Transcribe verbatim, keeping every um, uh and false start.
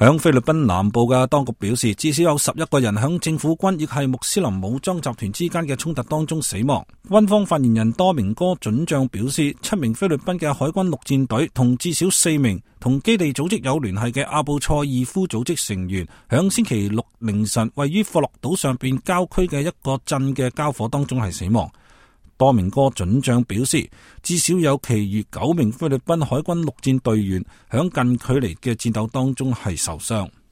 響菲律賓南部嘅當局表示，至少有十一個人響政府軍亦係穆斯林武裝集團之間嘅衝突當中死亡。軍方發言人多明哥准將表示，七名菲律賓嘅海軍陸戰隊同至少四名同基地組織有聯繫嘅阿布賽爾夫組織成員，響星期六凌晨位於霍洛島上邊郊區嘅一個鎮嘅交火當中係死亡。多明哥准將表示，至少有其餘九名菲律賓海軍陸戰隊員響近距離嘅戰鬥當中係受傷。